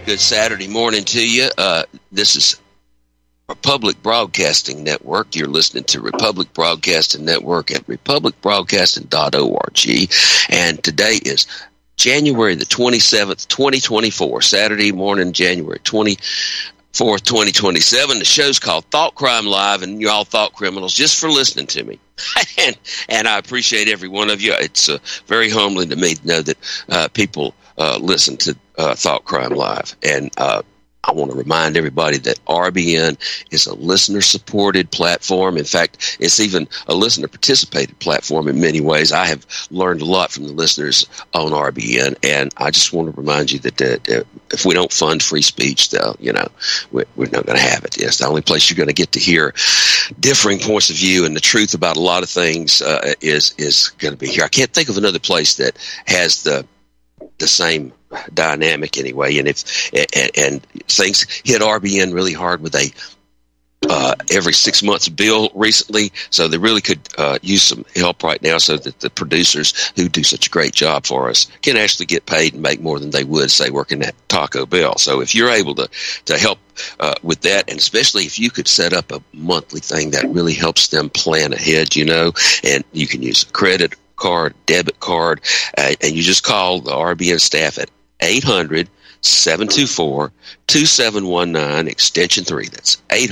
Good Saturday morning to you. This is Republic Broadcasting Network. You're listening to Republic Broadcasting Network at republicbroadcasting.org. And today is January the 27th, 2024, Saturday morning, January 24th, 2027. The show's called Thought Crime Live, and you're all thought criminals just for listening to me. and I appreciate every one of you. It's very humbling to me to know that people listen to Thought Crime Live. And I want to remind everybody that RBN is a listener-supported platform. In fact, it's even a listener-participated platform in many ways. I have learned a lot from the listeners on RBN, and I just want to remind you that if we don't fund free speech, though, we're not going to have it. It's the only place you're going to get to hear differing points of view, and the truth about a lot of things is going to be here. I can't think of another place that has the same dynamic anyway, and things hit RBN really hard with a every 6 months bill recently, so they really could use some help right now so that the producers who do such a great job for us can actually get paid and make more than they would, say, working at Taco Bell. So if you're able to help with that, and especially if you could set up a monthly thing that really helps them plan ahead, and you can use a credit card, debit card, and you just call the RBN staff at 800-724-2719, extension 3. That's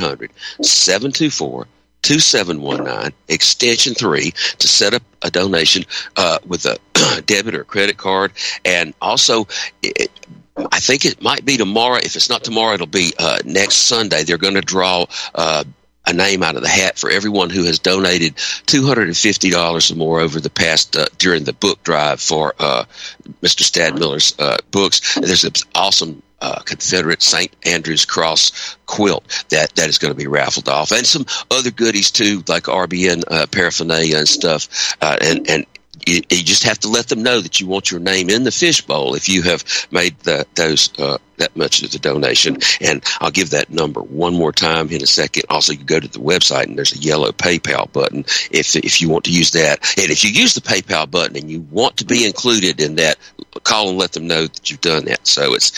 800-724-2719, extension 3, to set up a donation with a debit or credit card. And also, I think it might be tomorrow. If it's not tomorrow, it'll be next Sunday. They're going to draw a name out of the hat for everyone who has donated $250 or more over the past during the book drive for Mr. Stadmiller's books. There's an awesome Confederate St. Andrew's Cross quilt that is going to be raffled off, and some other goodies too, like RBN paraphernalia and stuff. And you just have to let them know that you want your name in the fishbowl if you have made those that much of the donation. And I'll give that number one more time in a second. Also, you go to the website and there's a yellow PayPal button if you want to use that. And if you use the PayPal button and you want to be included in that, call and let them know that you've done that. So it's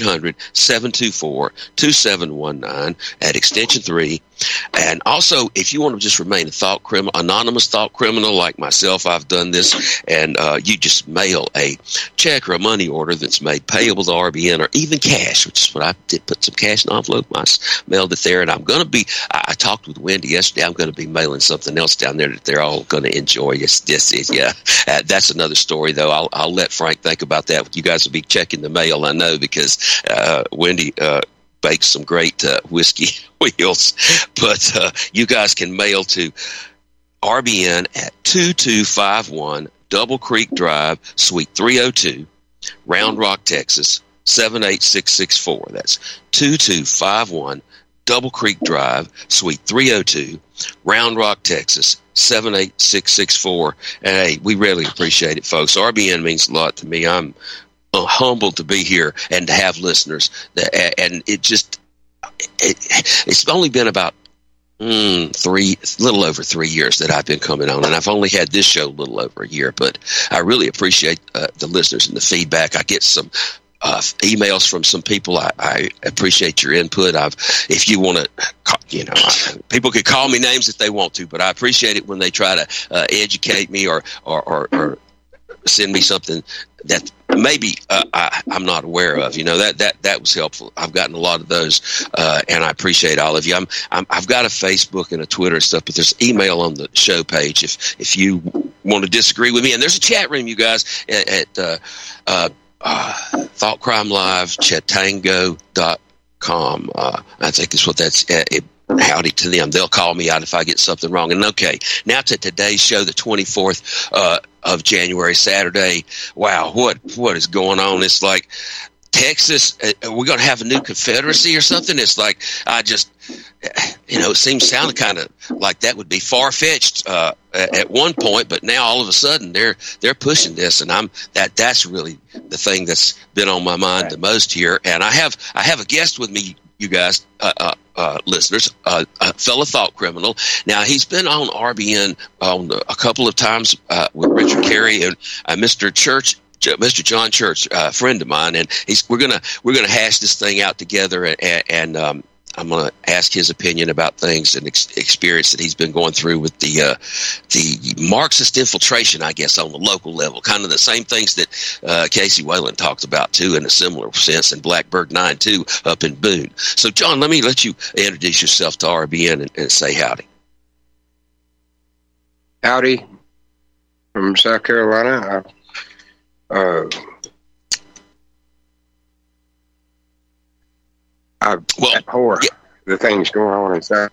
800-724-2719 at extension 3. And also, if you want to just remain a anonymous thought criminal like myself, I've done this, and you just mail a check or a money order that's made payable to RBN, or even cash, which is what I did. Put some cash in an envelope, I mailed it there, and I'm going to be. I talked with Wendy yesterday. I'm going to be mailing something else down there that they're all going to enjoy. That's another story, though. I'll let Frank think about that. You guys will be checking the mail, I know, because Wendy bakes some great whiskey wheels. But you guys can mail to RBN at 2251 Double Creek Drive, Suite 302, Round Rock, Texas 78664. That's 2251 Double Creek Drive, Suite 302, Round Rock, Texas 78664. And hey, we really appreciate it, folks. RBN means a lot to me. I'm humbled to be here and to have listeners. And it's only been about little over 3 years that I've been coming on, and I've only had this show a little over a year, but I really appreciate the listeners and the feedback. I get some emails from some people. I appreciate your input. If you want to, people could call me names if they want to, but I appreciate it when they try to educate me or send me something that maybe I'm not aware of. That was helpful. I've gotten a lot of those, and I appreciate all of you. I've got a Facebook and a Twitter and stuff, but there's email on the show page if you want to disagree with me. And there's a chat room, you guys, at Thought Crime Live, chatango.com. I think is what that's. Howdy to them. They'll call me out if I get something wrong. And okay, now to today's show, the 24th of January, Saturday. Wow, what is going on? It's like Texas, we're going to have a new Confederacy or something. It's like, it sounded kind of like that would be far-fetched at one point, but now all of a sudden they're pushing this, and that's really the thing that's been on my mind the most here. And I have a guest with me, you guys, listeners, a fellow thought criminal. Now, he's been on RBN a couple of times with Richard Carey and Mr. Church Mr. John Church, a friend of mine, and we're gonna hash this thing out together, and I'm going to ask his opinion about things and experience that he's been going through with the Marxist infiltration, I guess, on the local level. Kind of the same things that Casey Whalen talked about, too, in a similar sense, in Blackbird 9, too, up in Boone. So, John, let me let you introduce yourself to RBN and say howdy. Howdy from South Carolina. I abhor the things going on inside.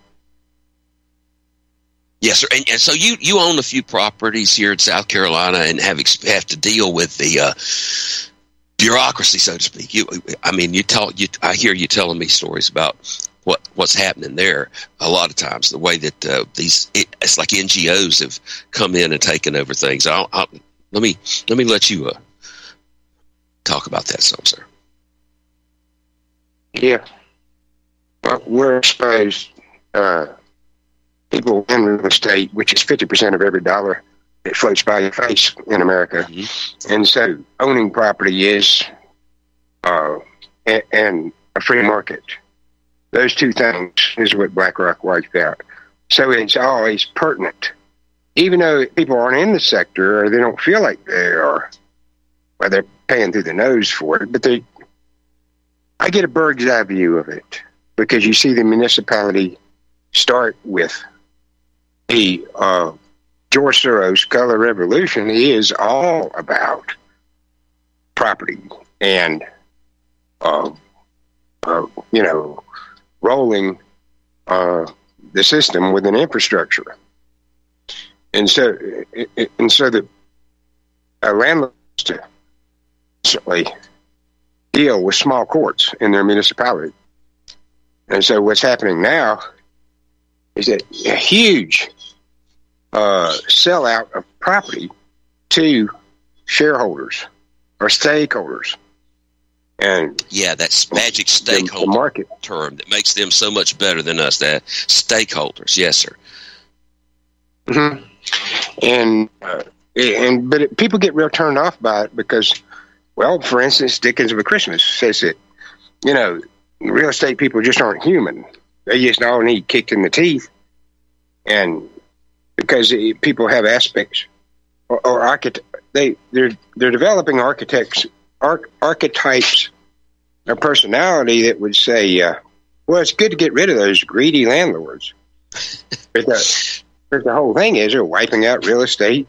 Yes, sir. And so you own a few properties here in South Carolina and have to deal with the bureaucracy, so to speak. I hear you telling me stories about what's happening there. A lot of times, the way that it's like NGOs have come in and taken over things. Let me let you talk about that some, sir. Yeah. Well, we're exposed. People in real estate, which is 50% of every dollar that floats by your face in America. Mm-hmm. And so owning property is and a free market. Those two things is what BlackRock wiped out. So it's always pertinent. Even though people aren't in the sector or they don't feel like they are, well, they're paying through the nose for it, but I get a bird's eye view of it because you see the municipality start with the George Soros Color Revolution is all about property and, rolling the system with an infrastructure. And so the landlords to constantly deal with small courts in their municipality. And so what's happening now is that a huge sellout of property to shareholders or stakeholders. And yeah, that's magic stakeholder the market term that makes them so much better than us. That stakeholders, yes, sir. Mm-hmm. But people get real turned off by it because, well, for instance, Dickens of a Christmas says that, real estate people just aren't human. They just all need kicked in the teeth. And because people have aspects or they're developing archetypes or personality that would say, well, it's good to get rid of those greedy landlords. But the whole thing is they're wiping out real estate.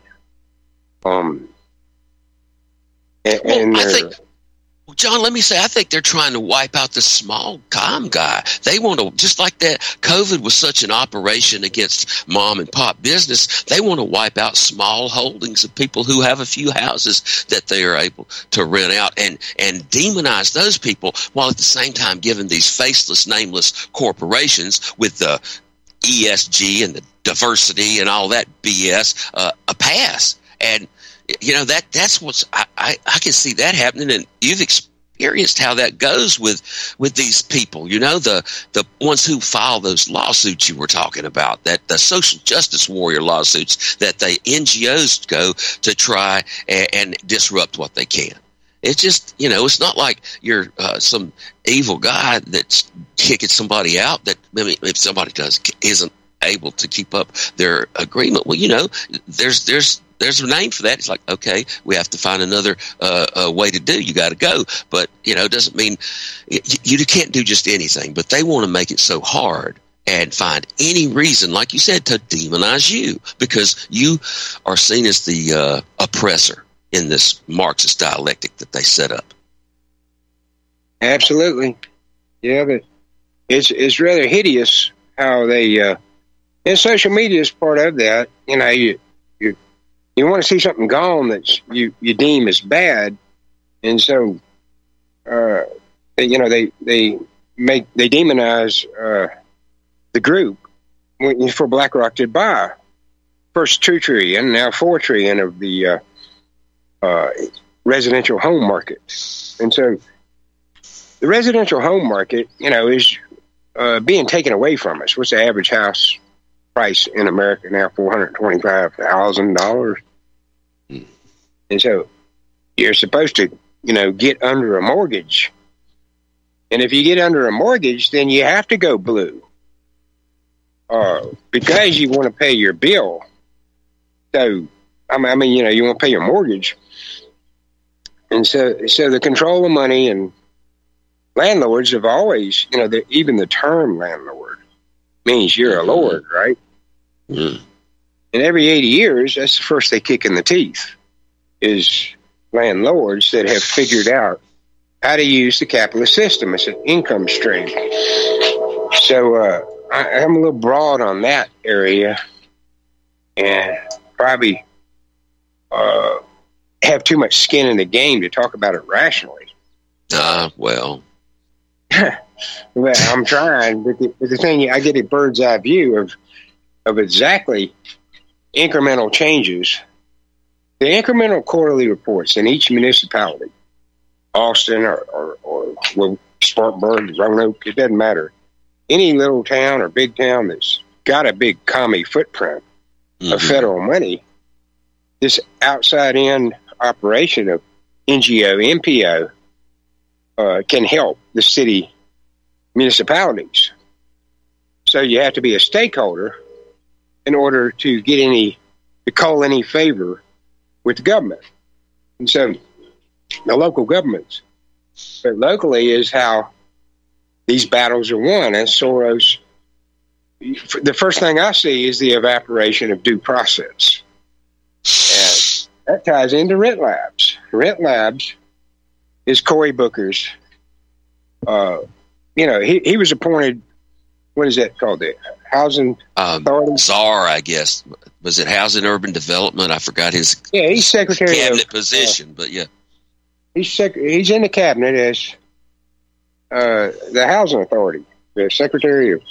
John, let me say, I think they're trying to wipe out the small time guy. They want to, just like that, COVID was such an operation against mom and pop business, they want to wipe out small holdings of people who have a few houses that they are able to rent out and demonize those people while at the same time giving these faceless, nameless corporations with the ESG and the diversity and all that BS a pass. And that's what's I can see that happening, and you've experienced how that goes with these people. The ones who file those lawsuits you were talking about, that the social justice warrior lawsuits that the NGOs go to try and disrupt what they can. It's just it's not like you're some evil guy that's kicking somebody out. That if somebody isn't able to keep up their agreement, well, there's a name for that. It's like, okay, we have to find another way to do. You got to go. But, it doesn't mean you can't do just anything. But they want to make it so hard and find any reason, like you said, to demonize you because you are seen as the oppressor in this Marxist dialectic that they set up. Absolutely. Yeah, but it's rather hideous how they and social media is part of that. You want to see something gone that you deem as bad, and so they demonize the group for BlackRock to buy first $2 trillion, now $4 trillion of the residential home market, and so the residential home market, is being taken away from us. What's the average house price in America now? $425,000. And so you're supposed to, get under a mortgage. And if you get under a mortgage, then you have to go blue because you want to pay your bill. So, you want to pay your mortgage. And so the control of money and landlords have always, even the term landlord means you're a lord, right? Mm. And every 80 years, that's the first they kick in the teeth, is landlords that have figured out how to use the capitalist system as an income stream. So I'm a little broad on that area and probably have too much skin in the game to talk about it rationally. Well, I'm trying, but the thing, I get a bird's eye view of exactly incremental changes. The incremental quarterly reports in each municipality, Austin or Spartanburg, Roanoke, it doesn't matter. Any little town or big town that's got a big commie footprint of federal money, this outside-in operation of NGO, MPO, can help the city municipalities. So you have to be a stakeholder in order to get to call any favor with the government. And so the local governments, but locally is how these battles are won. And Soros, the first thing I see is the evaporation of due process. And that ties into Rent Labs. Rent Labs is Cory Booker's, he was appointed, what is that called? The Housing Authority? czar, I guess. Was it Housing Urban Development? I forgot his he's secretary cabinet position, but yeah. He's in the cabinet as the Housing Authority, the secretary of.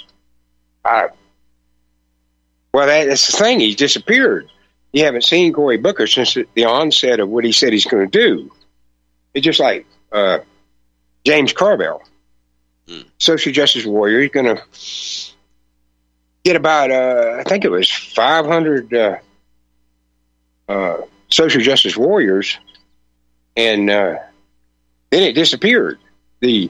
That's the thing. He's disappeared. You haven't seen Cory Booker since the onset of what he said he's going to do. It's just like James Carville, social justice warrior. He's going to get about, I think it was 500 social justice warriors, and then it disappeared. You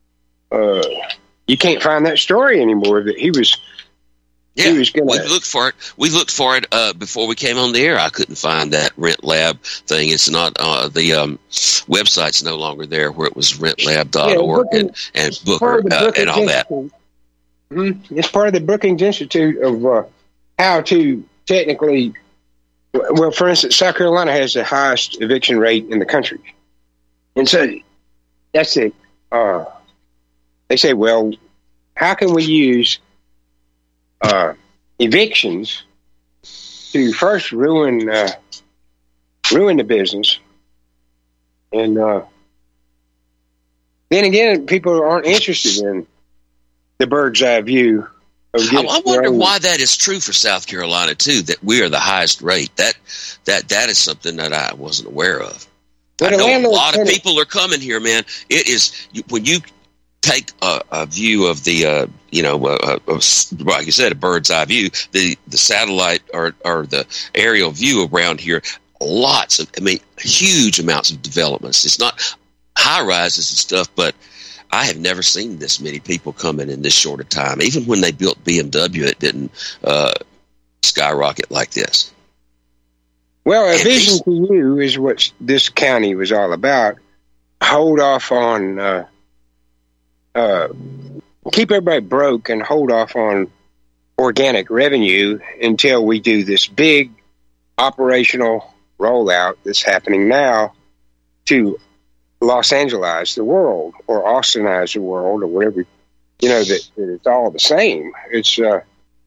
can't find that story anymore. That he was. Yeah, we looked for it. We looked for it before we came on the air. I couldn't find that Rent Lab thing. It's not the website's no longer there where it was rentlab.org and Booker and all that. Mm-hmm. It's part of the Brookings Institute of how to technically. Well, for instance, South Carolina has the highest eviction rate in the country, and so that's it. They say, well, how can we use evictions to first ruin the business, and then again, people aren't interested in the bird's eye view. I wonder why that is true for South Carolina too. That we are the highest rate. That is something that I wasn't aware of. But I know a lot of people are coming here, man. It is when you take a view of the, like you said, a bird's eye view, the satellite or the aerial view around here, huge amounts of developments. It's not high rises and stuff, but I have never seen this many people coming in this short of time. Even when they built BMW, it didn't skyrocket like this. Well, a vision to you is what this county was all about. Hold off on... keep everybody broke and hold off on organic revenue until we do this big operational rollout that's happening now to Los Angeles the world or Austinize the world or whatever, that it's all the same. It's an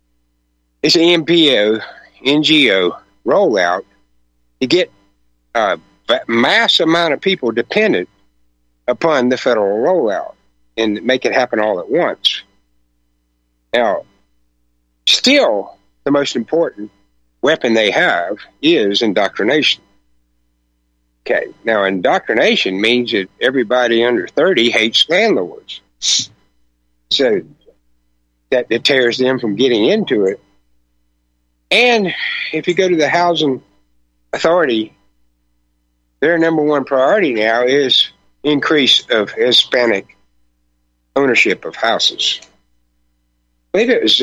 MPO, NGO rollout to get a mass amount of people dependent upon the federal rollout and make it happen all at once. Now, still, the most important weapon they have is indoctrination. Okay, now indoctrination means that everybody under 30 hates landlords. So that deters them from getting into it. And if you go to the Housing Authority their number one priority now is increase of Hispanic ownership of houses. I believe it was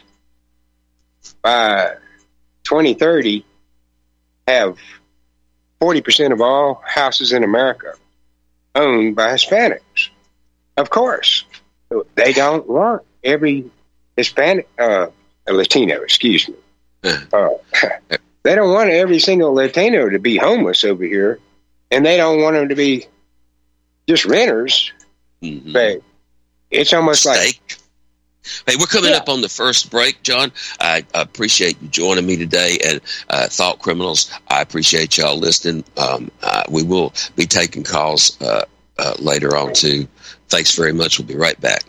by 2030, have 40% of all houses in America owned by Hispanics. Of course, they don't want every Hispanic, Latino, excuse me. They don't want every single Latino to be homeless over here, and they don't want them to be just renters. Mm-hmm. But it's almost like... Hey, we're coming up on the first break, John. I appreciate you joining me today. And Thought Criminals, I appreciate y'all listening. We will be taking calls later on, too. Thanks very much. We'll be right back.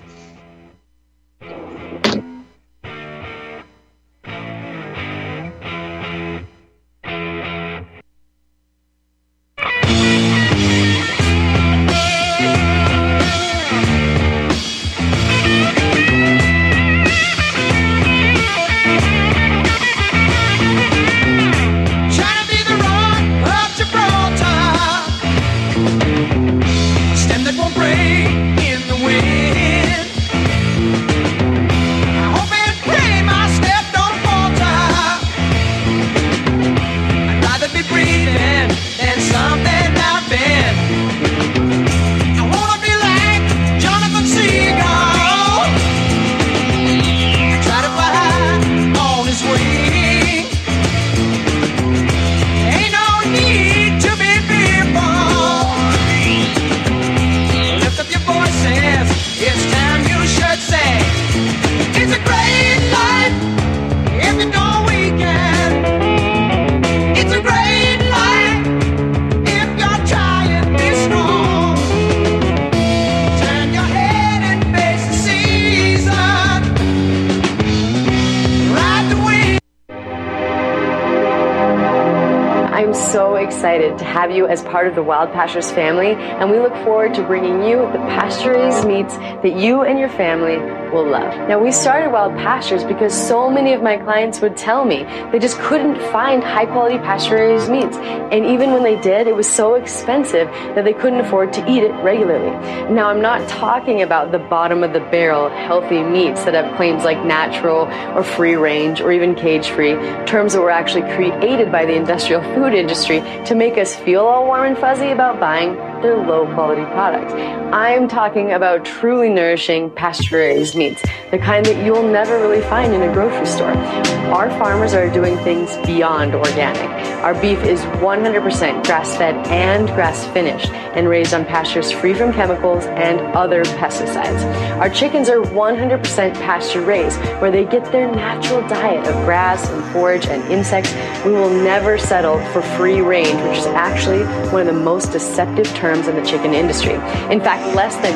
Excited to have you as part of the Wild Pastures family, and we look forward to bringing you the pasture-raised meats that you and your family will love. Now, we started Wild Pastures because so many of my clients would tell me they just couldn't find high-quality pasture-raised meats, and even when they did, it was so expensive that they couldn't afford to eat it regularly. Now, I'm not talking about the bottom-of-the-barrel healthy meats that have claims like natural or free-range or even cage-free, terms that were actually created by the industrial food industry to make us feel all warm and fuzzy about buying their low-quality products. I'm talking about truly nourishing pasture-raised meats, the kind that you'll never really find in a grocery store. Our farmers are doing things beyond organic. Our beef is 100% grass-fed and grass-finished and raised on pastures free from chemicals and other pesticides. Our chickens are 100% pasture-raised, where they get their natural diet of grass and forage and insects. We will never settle for free range, which is actually one of the most deceptive terms in the chicken industry. In fact, less than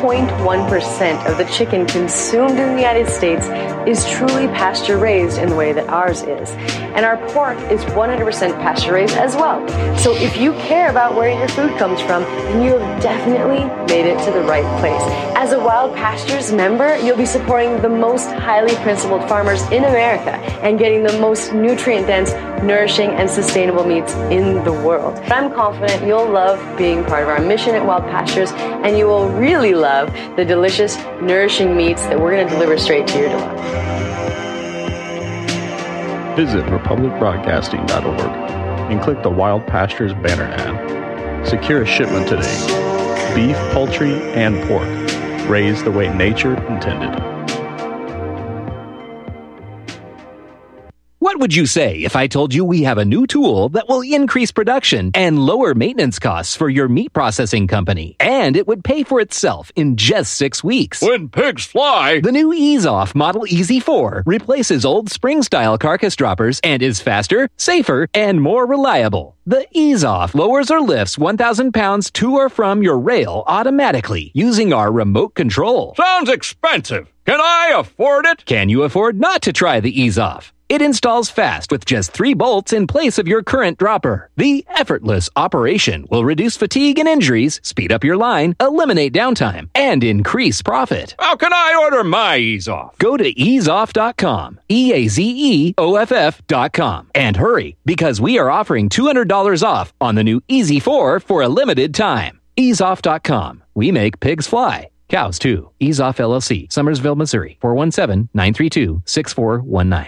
0.1% of the chicken consumed in the United States is truly pasture-raised in the way that ours is. And our pork is 100% pasture-raised as well. So if you care about where your food comes from, then you have definitely made it to the right place. As a Wild Pastures member, you'll be supporting the most highly principled farmers in America and getting the most nutrient-dense, nourishing, and sustainable meats in the world. I'm confident you'll love being part of our mission at Wild Pastures, and you will really love the delicious, nourishing meats that we're going to deliver straight to your door. Visit republicbroadcasting.org and click the Wild Pastures banner ad. Secure a shipment today. Beef, poultry, and pork, raised the way nature intended. What would you say if I told you we have a new tool that will increase production and lower maintenance costs for your meat processing company? And it would pay for itself in just 6 weeks. When pigs fly! The new EaseOff Model EZ4 replaces old spring-style carcass droppers and is faster, safer, and more reliable. The EaseOff lowers or lifts 1,000 pounds to or from your rail automatically using our remote control. Sounds expensive. Can I afford it? Can you afford not to try the EaseOff? It installs fast with just 3 bolts in place of your current dropper. The effortless operation will reduce fatigue and injuries, speed up your line, eliminate downtime, and increase profit. How can I order my EaseOff? Go to easeoff.com, EAZEOFF.com, and hurry, because we are offering $200 off on the new Easy 4 for a limited time. EaseOff.com. We make pigs fly. Cows, too. EaseOff LLC, Summersville, Missouri. 417-932-6419.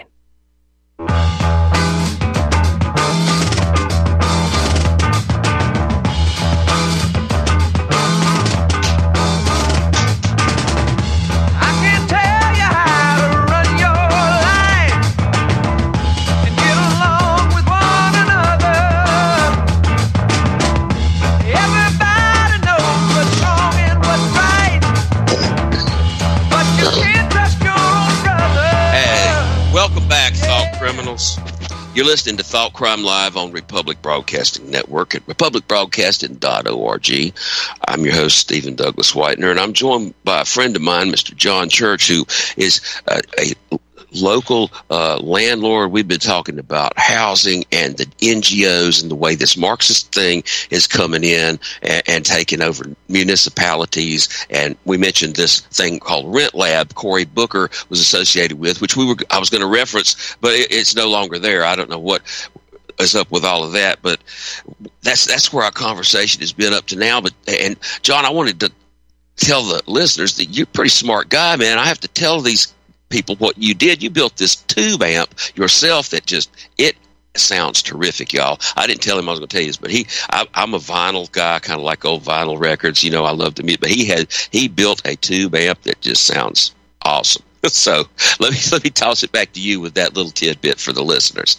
Criminals. You're listening to Thought Crime Live on Republic Broadcasting Network at republicbroadcasting.org. I'm your host, Stephen Douglas Whitener, and I'm joined by a friend of mine, Mr. John Church, who is a local landlord. We've been talking about housing and the NGOs and the way this Marxist thing is coming in and taking over municipalities. And we mentioned this thing called Rent Lab Cory Booker was associated with, which I was going to reference, but it's no longer there. I don't know what is up with all of that, but that's where our conversation has been up to now. And John, I wanted to tell the listeners that you're a pretty smart guy, man. I have to tell these people what you did. You built this tube amp yourself that it sounds terrific, y'all. I didn't tell him I was going to tell you this, but I'm a vinyl guy, kind of like old vinyl records. You know, I love the music, but he built a tube amp that just sounds awesome. So let me toss it back to you with that little tidbit for the listeners.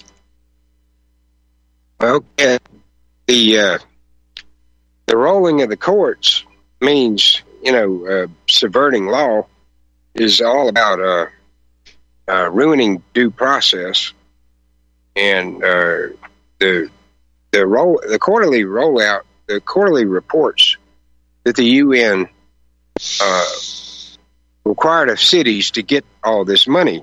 Okay, the rolling of the courts means, subverting law is all about ruining due process, and the quarterly rollout, the quarterly reports that the UN required of cities to get all this money.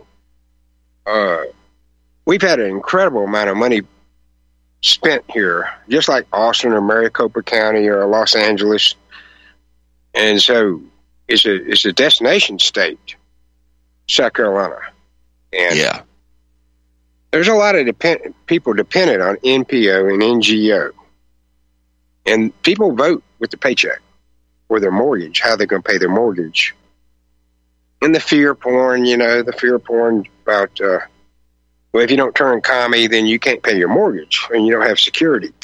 We've had an incredible amount of money spent here, just like Austin or Maricopa County or Los Angeles, and so it's a destination state, South Carolina. And yeah, there's a lot of people dependent on NPO and NGO. And people vote with the paycheck or their mortgage, how they're going to pay their mortgage. And the fear porn, about, if you don't turn commie, then you can't pay your mortgage and you don't have security.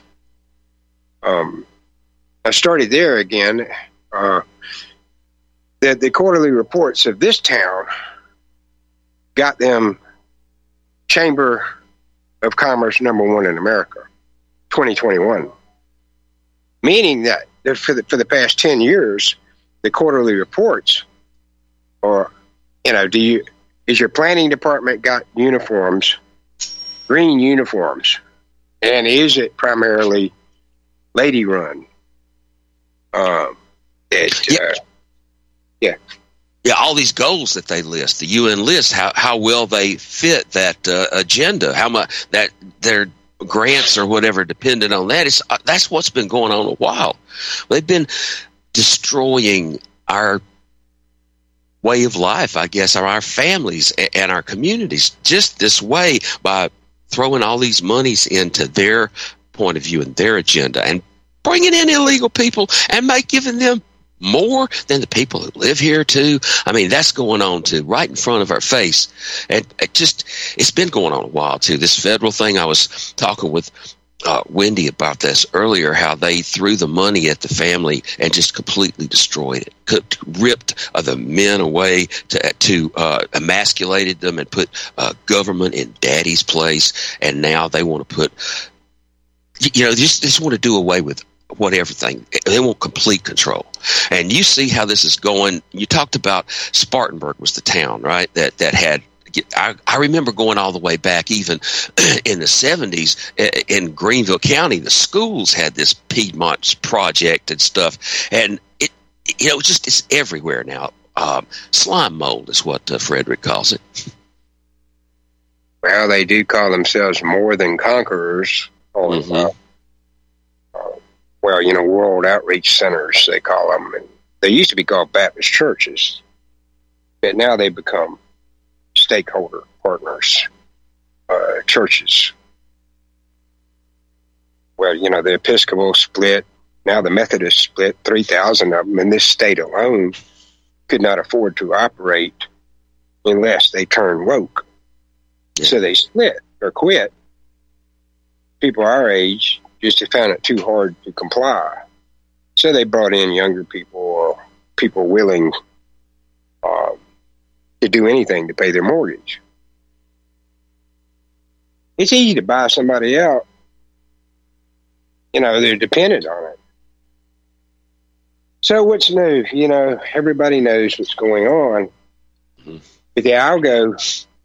I started there again. The quarterly reports of this town got them Chamber of Commerce #1 in America, 2021. Meaning that for the past 10 years, the quarterly reports are, is your planning department got uniforms, green uniforms, and is it primarily lady run? Yeah, all these goals that they list, the UN lists, how well they fit that agenda, how much that their grants or whatever depended on that. That's what's been going on a while. They've been destroying our way of life, I guess, or our families and our communities just this way by throwing all these monies into their point of view and their agenda and bringing in illegal people and giving them more than the people who live here too. I mean, that's going on too, right in front of our face. And it's been going on a while too. This federal thing, I was talking with Wendy about this earlier, how they threw the money at the family and just completely destroyed it, ripped the men away, to emasculated them and put government in daddy's place. And now they want to put, just want to do away with everything. They want complete control. And you see how this is going. You talked about Spartanburg was the town, right? That had, I remember going all the way back even in the 70s in Greenville County, the schools had this Piedmont project and stuff. And it's everywhere now. Slime mold is what Frederick calls it. Well, Now they do call themselves More Than Conquerors. Well, World Outreach Centers, they call them. And they used to be called Baptist churches, but now they become stakeholder partners, churches. Well, the Episcopal split. Now the Methodist split. 3,000 of them in this state alone could not afford to operate unless they turn woke. Yeah. So they split or quit. People our age just found it too hard to comply. So they brought in younger people or people willing to do anything to pay their mortgage. It's easy to buy somebody out. They're dependent on it. So what's new? Everybody knows what's going on. Mm-hmm. But the algo,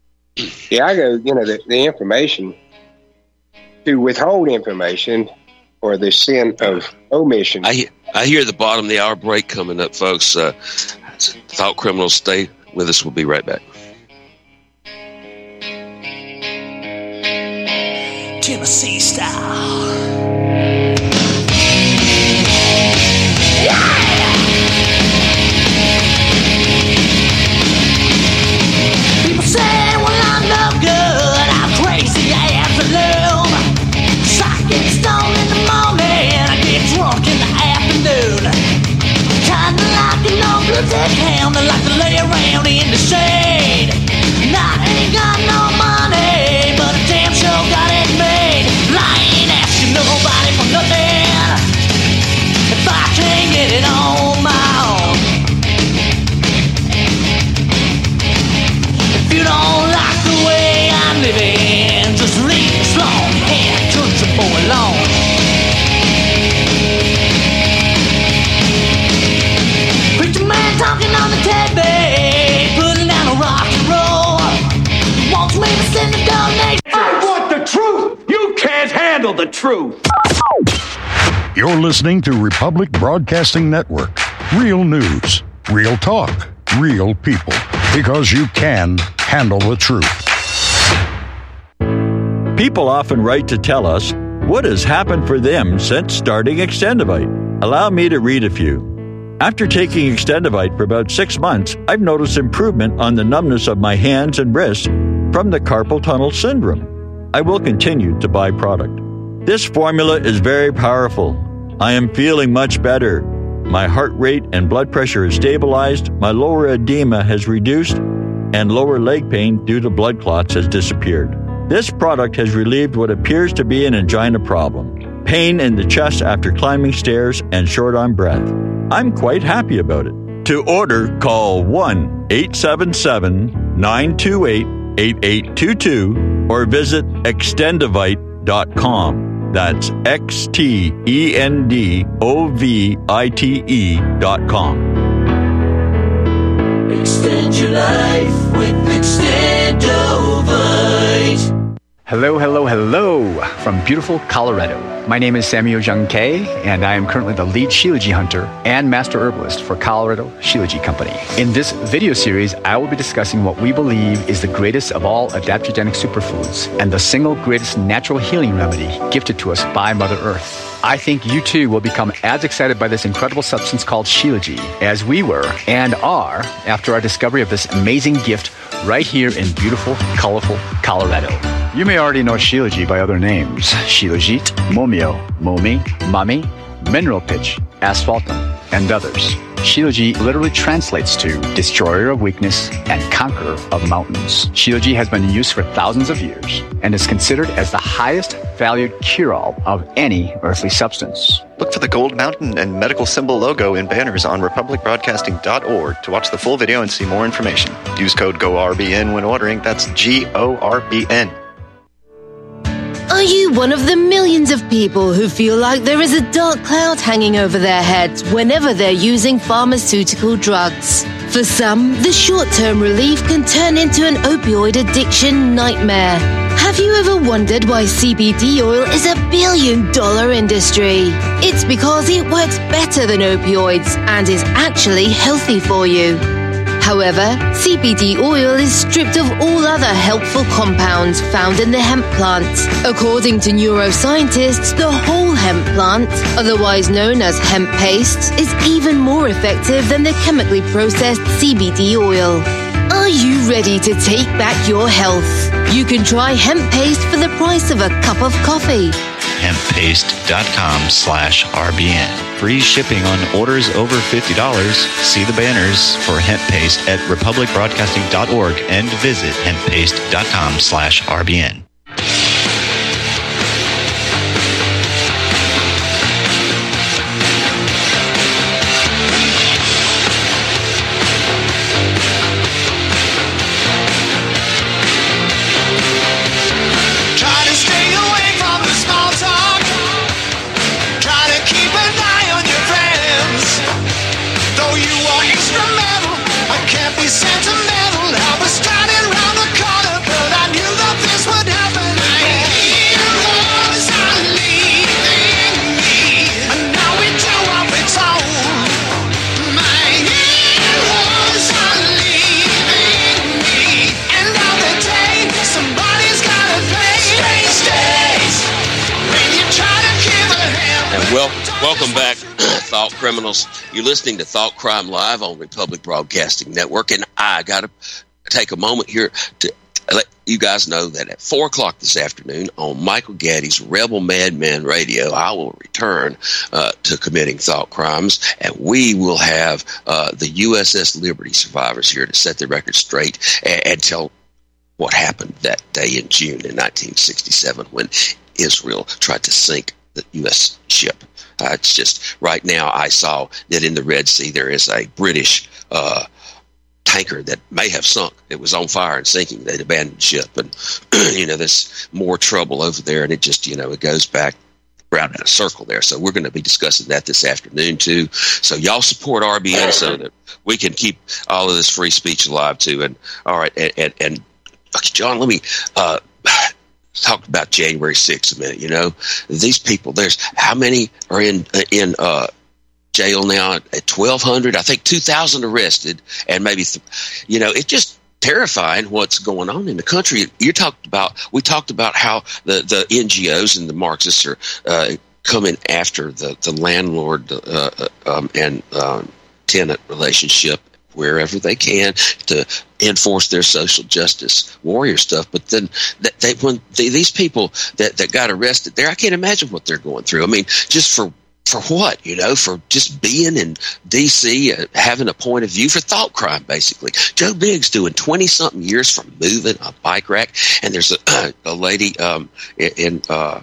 the information, to withhold information or the sin of omission. I hear the bottom of the hour break coming up, folks. Thought Criminals, stay with us. We'll be right back. Tennessee style. People say, well, I'm no good, I'm crazy, I absolute. So I get stoned in the morning, I get drunk in the afternoon. Kinda like an old blue dead hound, I like to lay around in the shade. Now I ain't got no money, but I damn sure got it made. I ain't asking nobody for nothing if I can't get it on my own. If you don't like the way I'm living, just leave this long-haired country boy alone. Preacher man talking on the TV, putting down a rock and roll. Wants me to send a donation. I want the truth. You can't handle the truth. You're listening to Republic Broadcasting Network. Real news, real talk, real people. Because you can handle the truth. People often write to tell us what has happened for them since starting Extendivite. Allow me to read a few. After taking Extendivite for about 6 months, I've noticed improvement on the numbness of my hands and wrists from the carpal tunnel syndrome. I will continue to buy product. This formula is very powerful. I am feeling much better. My heart rate and blood pressure is stabilized, my lower edema has reduced, and lower leg pain due to blood clots has disappeared. This product has relieved what appears to be an angina problem, pain in the chest after climbing stairs, and short on breath. I'm quite happy about it. To order, call 1-877-928-8822 or visit extendivite.com. That's XTENDOVITE.com. Extend your life with Extendovite. Hello, hello, hello from beautiful Colorado. My name is Samuel Jung Kay, and I am currently the lead Shilajit hunter and master herbalist for Colorado Shilajit Company. In this video series, I will be discussing what we believe is the greatest of all adaptogenic superfoods and the single greatest natural healing remedy gifted to us by Mother Earth. I think you too will become as excited by this incredible substance called Shilajit as we were and are after our discovery of this amazing gift right here in beautiful, colorful Colorado. You may already know Shilajit by other names: Shilajit, Momio, Momi, Mami, Mineral Pitch, Asphaltum, and others. Shilajit literally translates to destroyer of weakness and conqueror of mountains. Shilajit has been in use for thousands of years and is considered as the highest valued cure-all of any earthly substance. Look for the gold mountain and medical symbol logo in banners on republicbroadcasting.org to watch the full video and see more information. Use code GORBN when ordering. That's GORBN. Are you one of the millions of people who feel like there is a dark cloud hanging over their heads whenever they're using pharmaceutical drugs? For some, the short-term relief can turn into an opioid addiction nightmare. Have you ever wondered why CBD oil is a billion-dollar industry? It's because it works better than opioids and is actually healthy for you. However, CBD oil is stripped of all other helpful compounds found in the hemp plant. According to neuroscientists, the whole hemp plant, otherwise known as hemp paste, is even more effective than the chemically processed CBD oil. Are you ready to take back your health? You can try hemp paste for the price of a cup of coffee. Hemppaste.com/RBN. Free shipping on orders over $50. See the banners for hemp paste at republicbroadcasting.org and visit hemppaste.com/RBN. Welcome back, Thought Criminals. You're listening to Thought Crime Live on Republic Broadcasting Network, and I got to take a moment here to let you guys know that at 4 o'clock this afternoon on Michael Gaddy's Rebel Madman Radio, I will return to committing thought crimes, and we will have the USS Liberty survivors here to set the record straight and tell what happened that day in June in 1967 when Israel tried to sink the U.S. ship. It's just right now I saw that in the Red Sea there is a British tanker that may have sunk. It was on fire and sinking. They'd abandoned ship. And, there's more trouble over there. And it just, it goes back around in a circle there. So we're going to be discussing that this afternoon, too. So y'all support RBN so that we can keep all of this free speech alive, too. And all right. And John, let me talk about January 6th a minute. These people, there's how many are in jail now? At 1,200, I think 2,000 arrested, and maybe it's just terrifying what's going on in the country. We talked about how the NGOs and the Marxists are coming after the landlord and tenant relationship wherever they can to enforce their social justice warrior stuff. But then these people that got arrested there, I can't imagine what they're going through. I mean, just for what, for just being in D.C., having a point of view for thought crime, basically. Joe Biggs doing 20-something years for moving a bike rack, and there's a lady in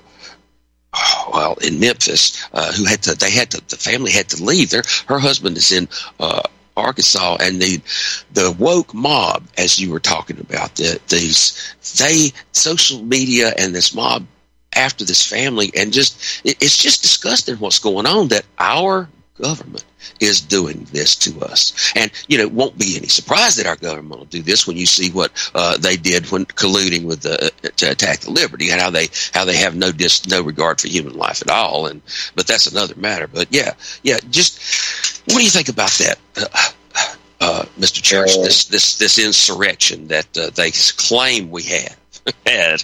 Memphis who the family had to leave. Her husband is in Arkansas, and the woke mob, as you were talking about, social media and this mob after this family, and it's just disgusting what's going on, that our government is doing this to us. And it won't be any surprise that our government will do this when you see what they did when colluding with to attack the Liberty, and how they have no regard for human life at all. But that's another matter. But just what do you think about that, Mr. Church? This insurrection that they claim we have had.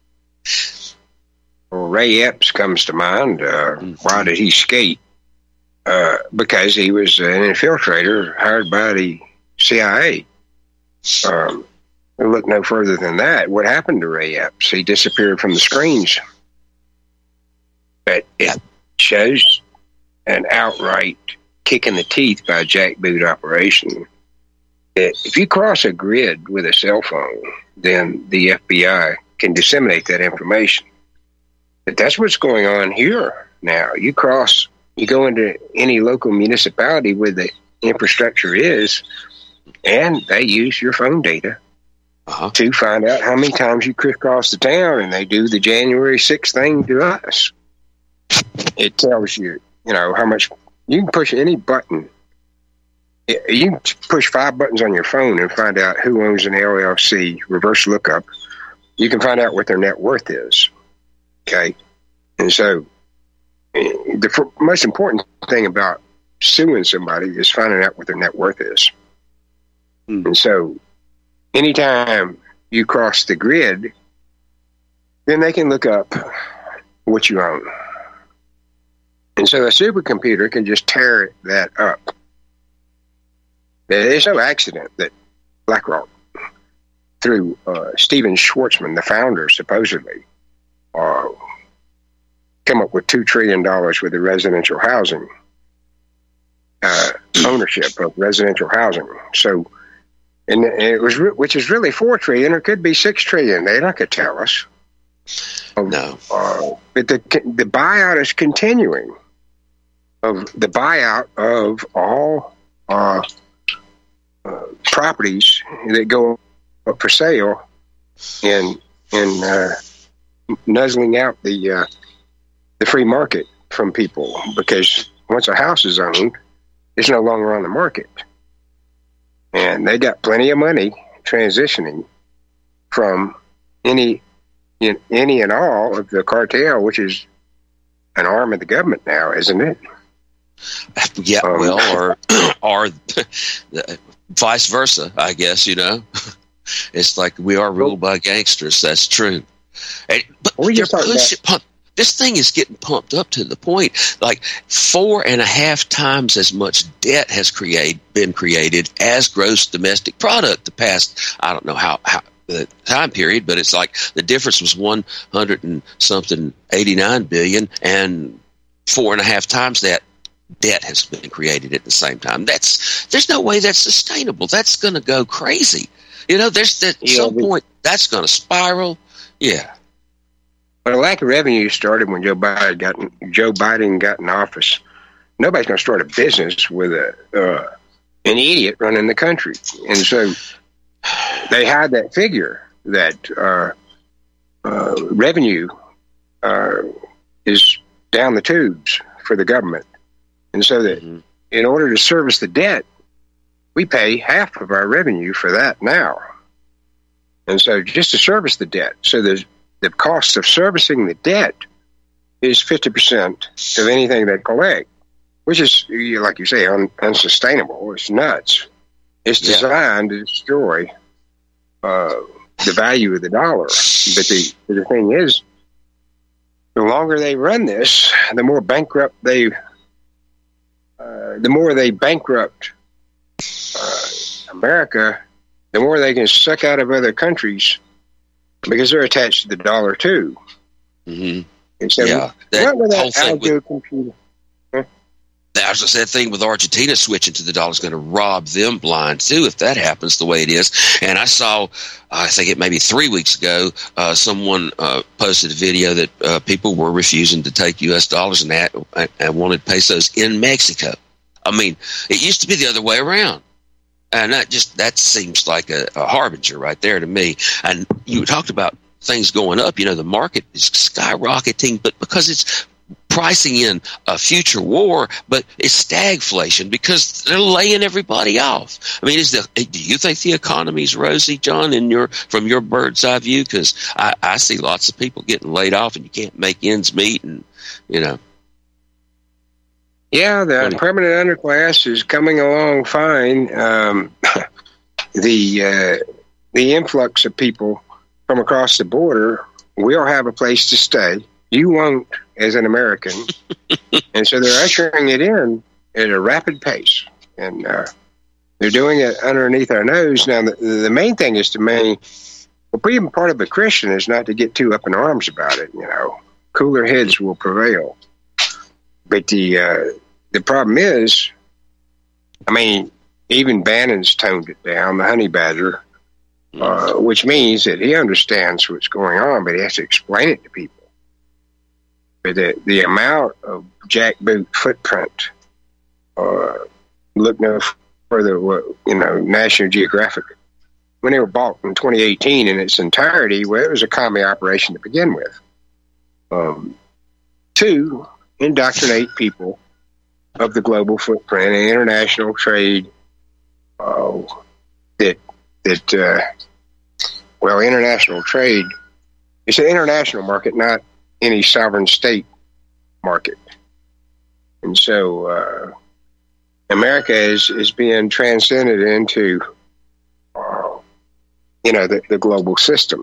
Well, Ray Epps comes to mind. Why did he skate? Because he was an infiltrator hired by the CIA. Look no further than that. What happened to Ray Epps? He disappeared from the screens. But it shows an outright kick in the teeth by a jackboot operation. If you cross a grid with a cell phone, then the FBI can disseminate that information. But that's what's going on here now. You go into any local municipality where the infrastructure is, and they use your phone data to find out how many times you crisscross the town, and they do the January 6th thing to us. It tells you, how much you can push any button. You can push 5 buttons on your phone and find out who owns an LLC, reverse lookup. You can find out what their net worth is. Okay. And so the most important thing about suing somebody is finding out what their net worth is. And so anytime you cross the grid, then they can look up what you own. And so a supercomputer can just tear that up. There's no accident that BlackRock, through Steven Schwarzman, the founder, supposedly, come up with $2 trillion with the residential housing, ownership of residential housing. So, and it was, which is really $4 trillion, or it could be $6 trillion. They're not going to tell us. No. But the buyout is continuing. Of the buyout of all properties that go up for sale, and nuzzling out the free market from people, because once a house is owned, it's no longer on the market, and they got plenty of money transitioning from any and all of the cartel, which is an arm of the government now, isn't it? Yeah, well, or vice versa, I guess, It's like we are ruled by gangsters. That's true. But this thing is getting pumped up to the point, like 4.5 times as much debt has been created as gross domestic product the past, I don't know how the time period, but it's like the difference was 100 and something 89 billion, and 4.5 times that debt has been created at the same time. There's no way that's sustainable. That's going to go crazy. There's at some point that's going to spiral. Yeah. But a lack of revenue started when Joe Biden got in office. Nobody's going to start a business with an idiot running the country, and so they had that figure that revenue is down the tubes for the government. And so that in order to service the debt, we pay half of our revenue for that now. And so just to service the debt, so the cost of servicing the debt is 50% of anything they collect, which is, like you say, unsustainable. It's nuts. It's designed to destroy the value of the dollar. But the thing is, the longer they run this, the more they bankrupt America, the more they can suck out of other countries, because they're attached to the dollar too. Mm-hmm. And so what with that algo computer? That thing with Argentina switching to the dollar is going to rob them blind too, if that happens the way it is. And I saw, I think it maybe 3 weeks ago, someone posted a video that people were refusing to take U.S. dollars and wanted pesos in Mexico. I mean, it used to be the other way around. And that seems like a harbinger right there to me. And you talked about things going up. The market is skyrocketing, but because it's pricing in a future war, but it's stagflation because they're laying everybody off. I mean, do you think the economy's rosy, John, from your bird's eye view? Because I see lots of people getting laid off, and you can't make ends meet, and Yeah, the permanent underclass is coming along fine. The influx of people from across the border will have a place to stay. You won't, as an American. And so they're ushering it in at a rapid pace. And they're doing it underneath our nose. Now, the main thing is being part of a Christian is not to get too up in arms about it. Cooler heads will prevail. But the problem is, even Bannon's toned it down, the honey badger, which means that he understands what's going on, but he has to explain it to people. But the amount of jackboot footprint, look no further, National Geographic, when they were bought in 2018 in its entirety, well, it was a commie operation to begin with. 2, indoctrinate people of the global footprint and international trade. International trade, it's an international market, not any sovereign state market. And so America is being transcended into the global system.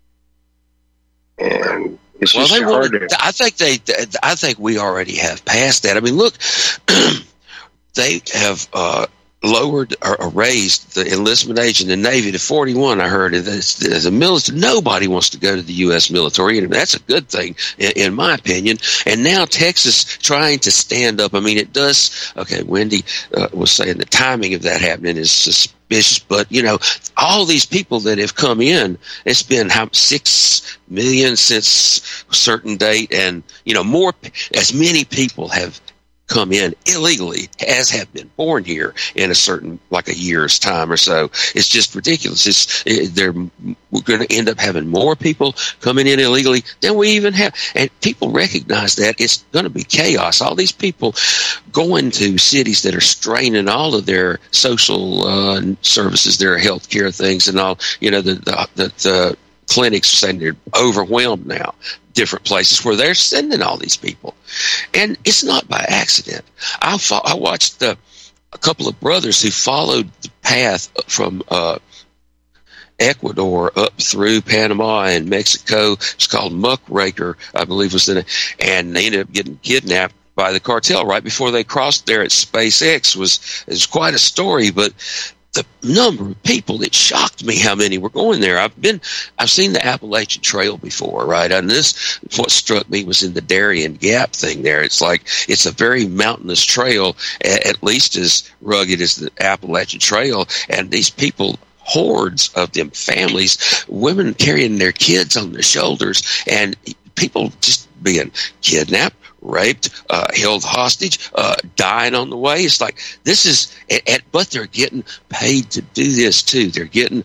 And it's just hard to... I think we already have passed that. I mean, look, they have lowered or raised the enlistment age in the Navy to 41. I heard as a military, nobody wants to go to the U.S. military, and that's a good thing, in my opinion. And now Texas trying to stand up. I mean, it does. Okay, Wendy was saying the timing of that happening is suspicious, but all these people that have come in, it's been 6 million since a certain date, and as many people have come in illegally as have been born here in a year's time or so. It's just ridiculous. We're going to end up having more people coming in illegally than we even have. And people recognize that it's going to be chaos. All these people going to cities that are straining all of their social services, their health care things and all, the clinics are saying they're overwhelmed now. Different places where they're sending all these people. And it's not by accident. I watched a couple of brothers who followed the path from Ecuador up through Panama and Mexico. It's called Muckraker, I believe was in it. And they ended up getting kidnapped by the cartel right before they crossed there at SpaceX. It was quite a story, but the number of people, it shocked me how many were going there. I've seen the Appalachian Trail before, right? And what struck me was in the Darien Gap thing there. It's like, it's a very mountainous trail, at least as rugged as the Appalachian Trail. And these people, hordes of them families, women carrying their kids on their shoulders, and people just being kidnapped, raped, held hostage, dying on the way. It's like, this is, but they're getting paid to do this too. They're getting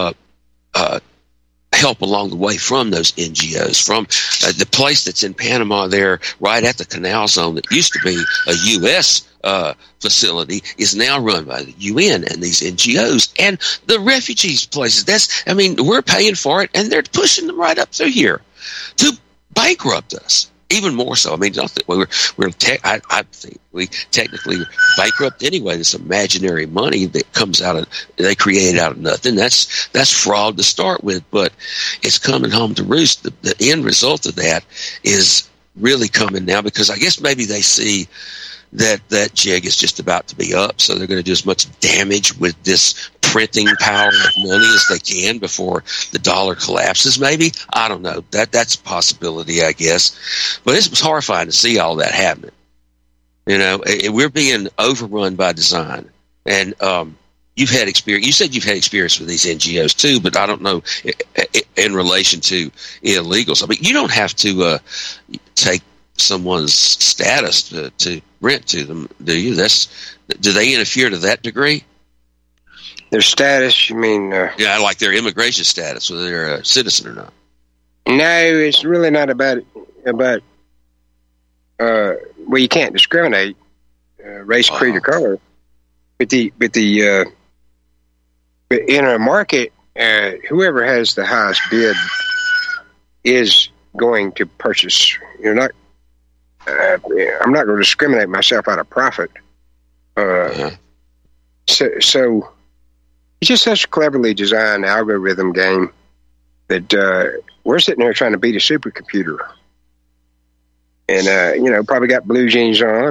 help along the way from those NGOs, from the place that's in Panama there, right at the canal zone that used to be a U.S. Facility, is now run by the UN and these NGOs and the refugees places. We're paying for it, and they're pushing them right up through here to bankrupt us. Even more so. I mean, not that I think we technically bankrupt anyway. This imaginary money that comes they create out of nothing. That's fraud to start with, but it's coming home to roost. The end result of that is really coming now, because I guess maybe they see that jig is just about to be up, so they're going to do as much damage with this printing power of money as they can before the dollar collapses. Maybe, I don't know. That's a possibility, I guess. But it was horrifying to see all that happening. We're being overrun by design, and you've had experience. You said you've had experience with these NGOs too, but I don't know in relation to illegals. I mean, you don't have to take someone's status to rent to them, do you? Do they interfere to that degree? Their status, you mean? Yeah, like their immigration status, whether they're a citizen or not. No, it's really not about. Well, you can't discriminate race, creed, or color. But in a market, whoever has the highest bid is going to purchase. I'm not going to discriminate myself out of profit. So it's just such a cleverly designed algorithm game that we're sitting there trying to beat a supercomputer. And, probably got blue jeans on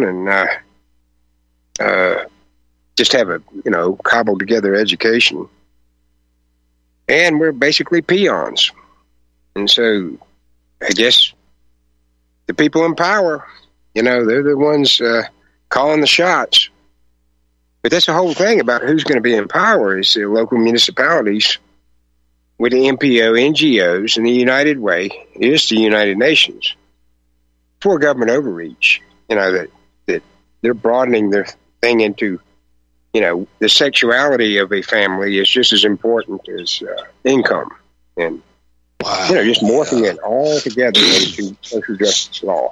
and just have a, cobbled together education. And we're basically peons. And so I guess the people in power, they're the ones calling the shots. But that's the whole thing about who's going to be in power is the local municipalities with the MPO, NGOs, and the United Way is the United Nations. For government overreach, that they're broadening their thing into, the sexuality of a family is just as important as income. And, just morphing it all together into social justice law.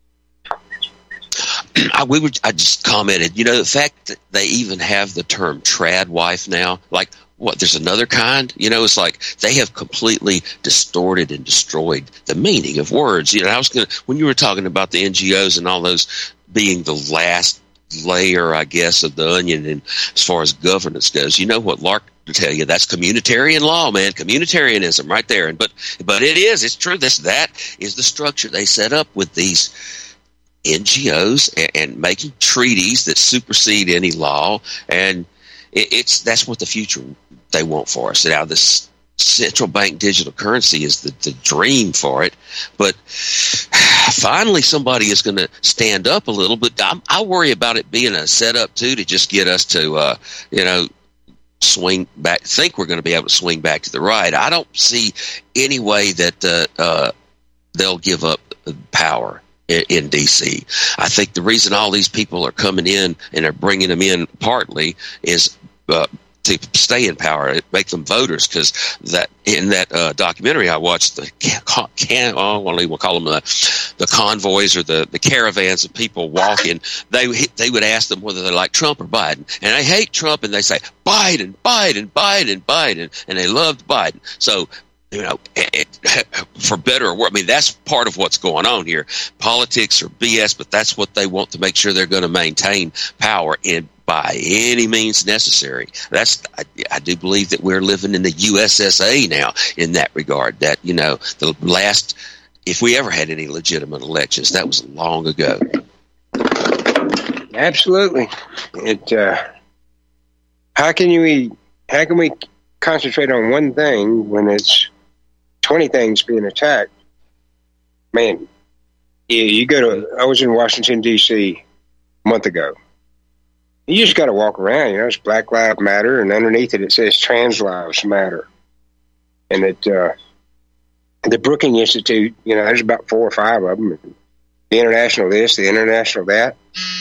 I just commented, the fact that they even have the term trad wife now, like, what, there's another kind? It's like they have completely distorted and destroyed the meaning of words. When you were talking about the NGOs and all those being the last layer, I guess, of the onion. And as far as governance goes, you know what Lark to tell you, that's communitarian law, man. Communitarianism right there. But it's true. That is the structure they set up with these NGOs and making treaties that supersede any law. And that's what the future they want for us. Now, this central bank digital currency is the dream for it. But finally, somebody is going to stand up a little bit. I worry about it being a setup, too, to just get us to, swing back, think we're going to be able to swing back to the right. I don't see any way that they'll give up power in D.C. I think the reason all these people are coming in and are bringing them in partly is to stay in power, make them voters, because that in that documentary I watched, we'll call them the convoys or the caravans of people walking. They would ask them whether they like Trump or Biden, and they hate Trump, and they say Biden, Biden, Biden, Biden, and they loved Biden. So, for better or worse, I mean, that's part of what's going on here. Politics are BS, but that's what they want to make sure they're going to maintain power in by any means necessary. I do believe that we're living in the USSA now in that regard. That, the last, if we ever had any legitimate elections, that was long ago. Absolutely. How can we concentrate on one thing when it's 20 things being attacked? Man, I was in Washington, D.C. a month ago. You just got to walk around, it's Black Lives Matter, and underneath it says Trans Lives Matter. And the Brookings Institute, there's about 4 or 5 of them. The international this, the international that.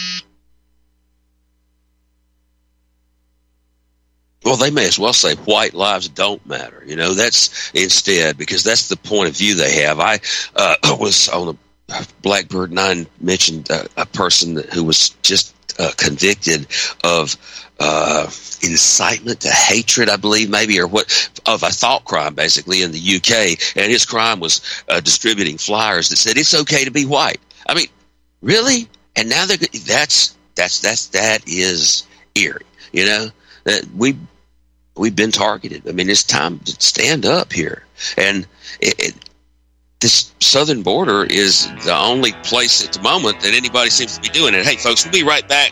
Well, they may as well say white lives don't matter. That's instead, because that's the point of view they have. I was on a Blackbird 9 mentioned a person who was just convicted of incitement to hatred, I believe, maybe, or of a thought crime, basically, in the UK. And his crime was distributing flyers that said it's okay to be white. I mean, really? And now that is eerie. That we've been targeted. I mean, it's time to stand up here. And this southern border is the only place at the moment that anybody seems to be doing it. Hey, folks, we'll be right back.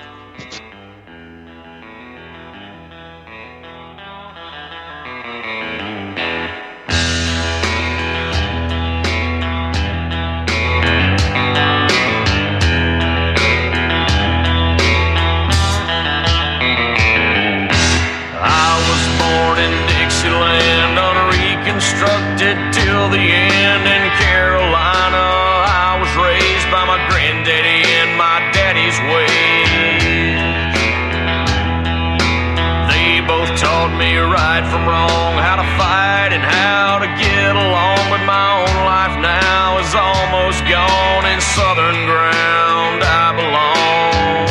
I was born in Dixieland, unreconstructed till the end. In Carolina, I was raised by my granddaddy and my daddy's ways. They both taught me right from wrong, how to fight and how to get along. But my own life now is almost gone. In southern ground I belong.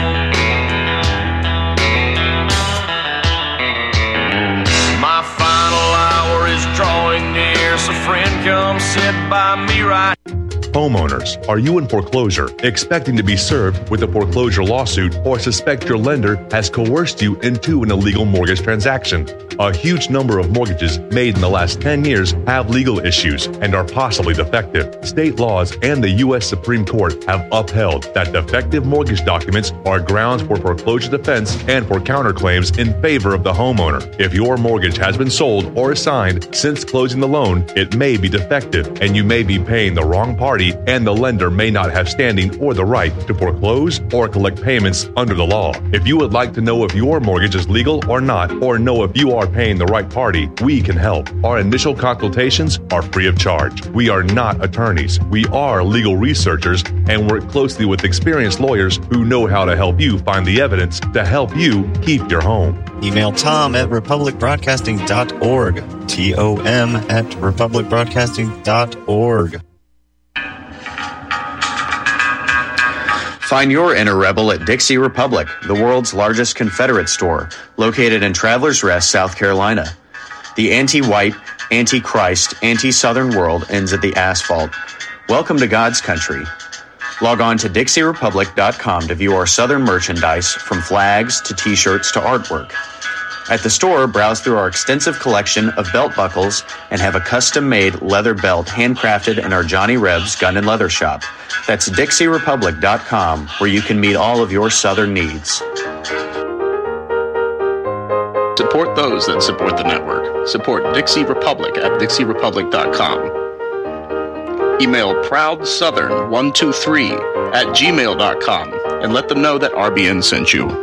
My final hour is drawing near, so friend, come sit by me right. Homeowners, are you in foreclosure, expecting to be served with a foreclosure lawsuit, or suspect your lender has coerced you into an illegal mortgage transaction? A huge number of mortgages made in the last 10 years have legal issues and are possibly defective. State laws and the U.S. Supreme Court have upheld that defective mortgage documents are grounds for foreclosure defense and for counterclaims in favor of the homeowner. If your mortgage has been sold or assigned since closing the loan, it may be defective and you may be paying the wrong party, and the lender may not have standing or the right to foreclose or collect payments under the law. If you would like to know if your mortgage is legal or not, or know if you are paying the right party, we can help. Our initial consultations are free of charge. We are not attorneys. We are legal researchers and work closely with experienced lawyers who know how to help you find the evidence to help you keep your home. Email Tom at republicbroadcasting.org. TOM at republicbroadcasting.org. Find your inner rebel at Dixie Republic, the world's largest Confederate store, located in Travelers Rest, South Carolina. The anti-white, anti-Christ, anti-Southern world ends at the asphalt. Welcome to God's country. Log on to DixieRepublic.com to view our Southern merchandise, from flags to t-shirts to artwork. At the store, browse through our extensive collection of belt buckles and have a custom-made leather belt handcrafted in our Johnny Rebs Gun and Leather Shop. That's DixieRepublic.com, where you can meet all of your Southern needs. Support those that support the network. Support Dixie Republic at DixieRepublic.com. Email ProudSouthern123@gmail.com and let them know that RBN sent you.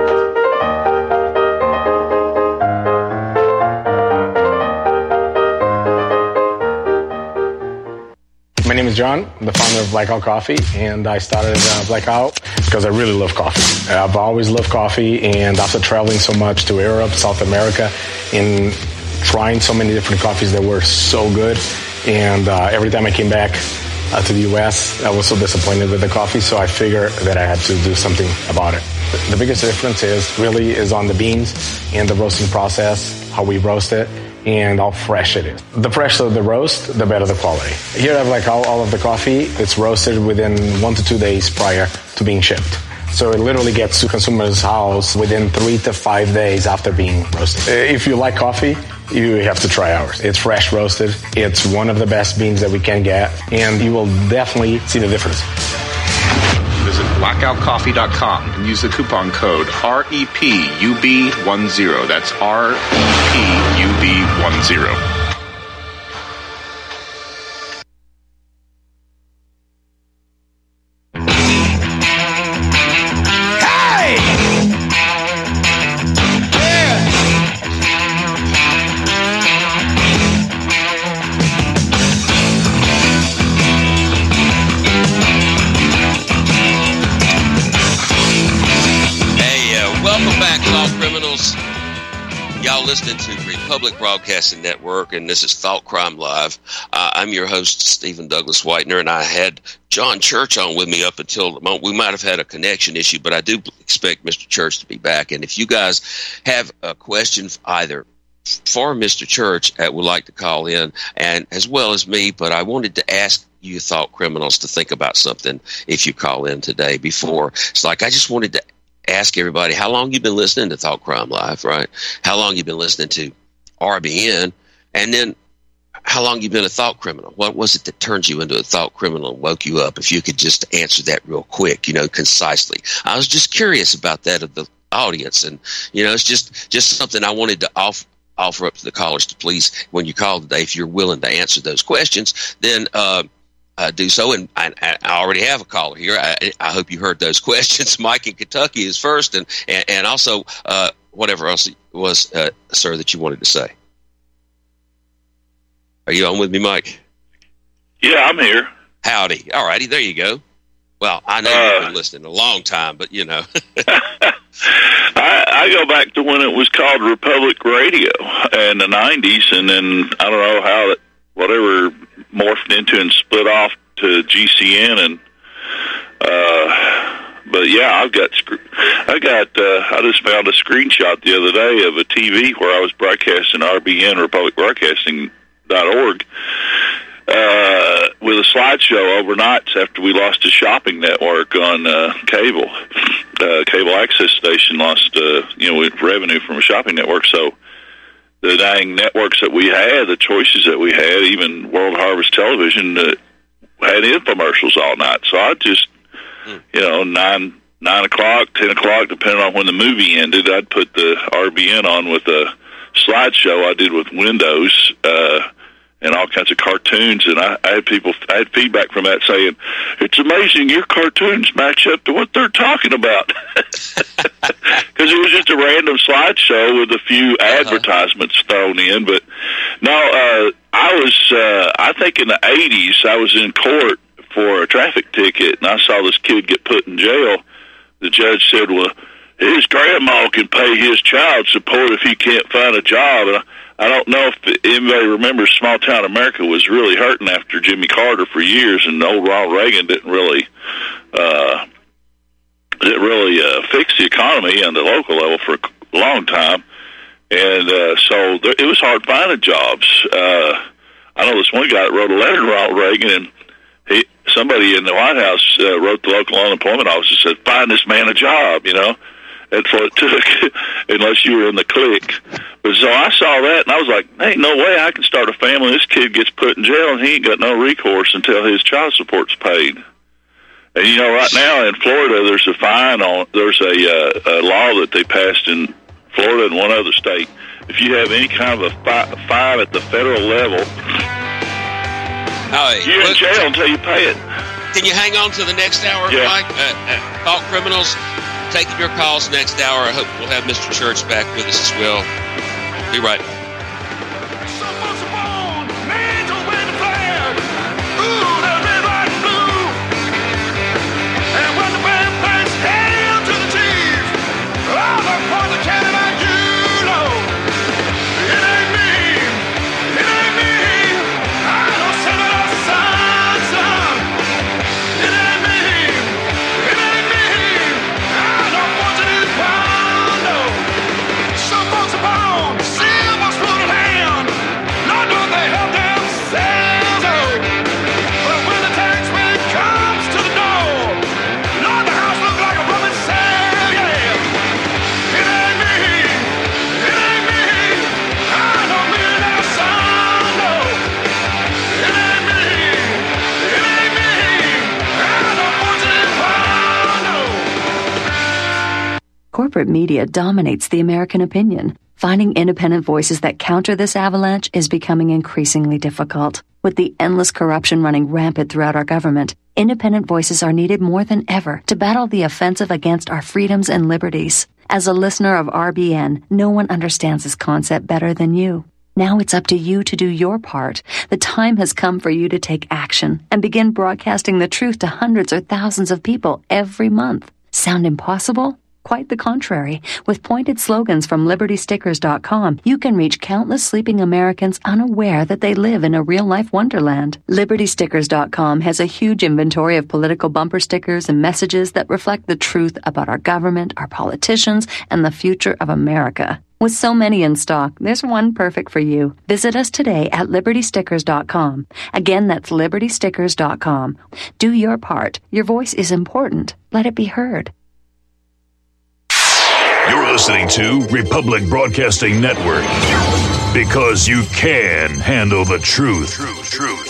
My name is John. I'm the founder of Blackout Coffee, and I started Blackout because I really love coffee. I've always loved coffee, and after traveling so much to Europe, South America, and trying so many different coffees that were so good, and every time I came back to the U.S., I was so disappointed with the coffee, so I figured that I had to do something about it. The biggest difference is on the beans and the roasting process, how we roast it, and how fresh it is. The fresher the roast, the better the quality. Here I have all of the coffee. It's roasted within 1 to 2 days prior to being shipped. So it literally gets to consumer's house within 3 to 5 days after being roasted. If you like coffee, you have to try ours. It's fresh roasted. It's one of the best beans that we can get, and you will definitely see the difference. Visit blackoutcoffee.com and use the coupon code REPUB10. That's REPUB10. Y'all listening to Republic Broadcasting Network, and this is Thought Crime Live. I'm your host, Stephen Douglas Whitener, and I had John Church on with me up until the moment. We might have had a connection issue, but I do expect Mr. Church to be back. And if you guys have a question either for Mr. Church would like to call in, and as well as me, but I wanted to ask you thought criminals to think about something if you call in today before. It's like I just wanted to ask everybody how long you've been listening to Thought Crime Live, right? How long you've been listening to RBN, and then how long you've been a thought criminal. What was it that turned you into a thought criminal and woke you up? If you could just answer that real quick, concisely. I was just curious about that of the audience, and it's just something I wanted to offer up to the callers to please, when you call today, if you're willing to answer those questions, then do so. And I already have a caller here. I hope you heard those questions. Mike in Kentucky is first, and also whatever else it was, sir, that you wanted to say. Are you on with me, Mike? Yeah, I'm here. Howdy. All righty, there you go. Well, I know you've been listening a long time, but I go back to when it was called Republic Radio in the 90s, and then I don't know how whatever morphed into and split off to GCN, and but yeah, I just found a screenshot the other day of a TV where I was broadcasting RBN, RepublicBroadcasting.org, with a slideshow overnights after we lost a shopping network on cable. Cable access station lost with revenue from a shopping network, so the dang networks that we had, the choices that we had, even World Harvest Television had infomercials all night. So I just, 9 o'clock, 10 o'clock, depending on when the movie ended, I'd put the RBN on with a slideshow I did with Windows, and all kinds of cartoons, and I had feedback from that saying, it's amazing your cartoons match up to what they're talking about. Because it was just a random slideshow with a few advertisements thrown in. But no, I think in the 80s, I was in court for a traffic ticket, and I saw this kid get put in jail. The judge said, well, his grandma can pay his child support if he can't find a job. And I don't know if anybody remembers Small Town America was really hurting after Jimmy Carter for years, and old Ronald Reagan didn't really fix the economy on the local level for a long time. And so it was hard finding jobs. I know this one guy that wrote a letter to Ronald Reagan, and somebody in the White House wrote the local unemployment office and said, find this man a job, you know. That's what it took, unless you were in the clique. But so I saw that, and I was like, ain't no way I can start a family. This kid gets put in jail, and he ain't got no recourse until his child support's paid. And, you know, right now in Florida, there's a fine on, there's a law that they passed in Florida and one other state. If you have any kind of a fine at the federal level, you're in jail until you pay it. Can you hang on to the next hour, Yeah. Mike? Talk Criminals, taking your calls next hour. I hope we'll have Mr. Church back with us as well. Be right back. Corporate media dominates the American opinion. Finding independent voices that counter this avalanche is becoming increasingly difficult. With the endless corruption running rampant throughout our government, independent voices are needed more than ever to battle the offensive against our freedoms and liberties. As a listener of RBN, no one understands this concept better than you. Now it's up to you to do your part. The time has come for you to take action and begin broadcasting the truth to hundreds or thousands of people every month. Sound impossible? Quite the contrary. With pointed slogans from LibertyStickers.com, you can reach countless sleeping Americans unaware that they live in a real-life wonderland. LibertyStickers.com has a huge inventory of political bumper stickers and messages that reflect the truth about our government, our politicians, and the future of America. With so many in stock, there's one perfect for you. Visit us today at LibertyStickers.com. Again, that's LibertyStickers.com. Do your part. Your voice is important. Let it be heard. You're listening to Republic Broadcasting Network, because you can handle the truth.